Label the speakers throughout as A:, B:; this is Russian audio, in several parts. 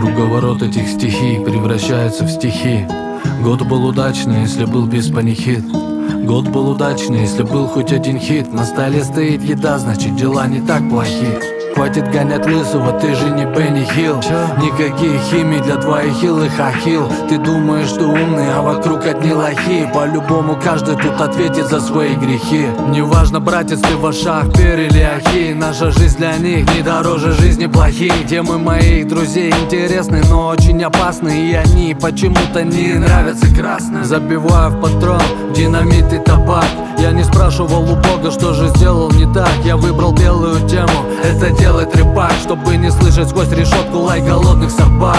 A: Круговорот этих стихий превращается в стихи. Год был удачный, если был без панихид. Год был удачный, если был хоть один хит. На столе стоит еда, значит дела не так плохи. Хватит гонять лысого, ты же не Бенни Хилл. Никаких химий для твоих хилых ахилл. Ты думаешь, что умный, а вокруг одни лохи. По-любому каждый тут ответит за свои грехи. Неважно, братец, ты в ашах, пер или ахи. Наша жизнь для них не дороже жизни плохие. Темы моих друзей интересны, но очень опасны. И они почему-то не нравятся красным. Забиваю в патрон динамит и табак. Я не спрашивал у Бога, что же сделал не так. Я выбрал белую тему, это делает рэпак, чтобы не слышать сквозь решетку лай голодных собак.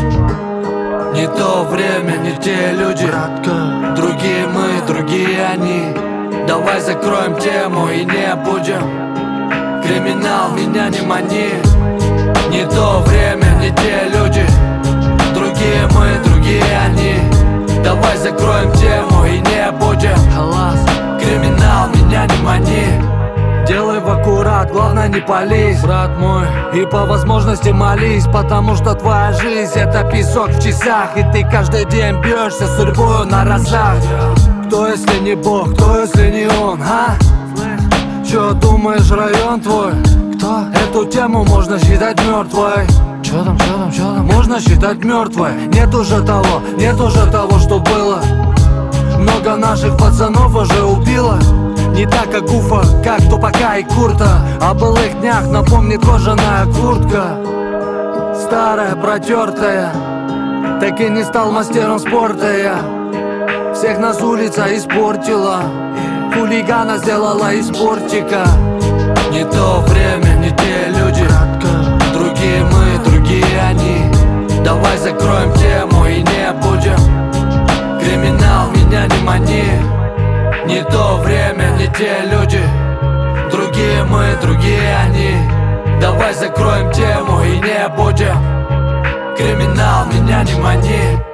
A: Не то время, не те люди, братка. Другие мы, другие они. Давай закроем тему и не будем. Криминал, меня не мани. Не то время, не те люди, другие мы, другие они. Давай закроем тему и не будем. Криминал, меня не мани. Делай в аккурат, главное не пались, брат мой. И по возможности молись, потому что твоя жизнь это песок в часах. И ты каждый день бьешься с судьбой на разах. Кто если не Бог, кто если не он, а? Чё думаешь, район твой? Кто? Эту тему можно считать мертвой. Чё там? Можно считать мертвой. Нет уже того, что было. Много наших пацанов уже убило. Не так, как Уфа, как Тупака и Курта. О былых днях напомнит кожаная куртка. Старая, протертая. Так и не стал мастером спорта я. Всех нас улица испортила. Хулигана сделала из портика. Не то время, не те люди, другие мы, другие они. Давай закроем тему и не будем. Криминал, меня не мани. Не то время, не те люди, другие мы, другие они. Давай закроем тему и не будем. Криминал, меня не мани.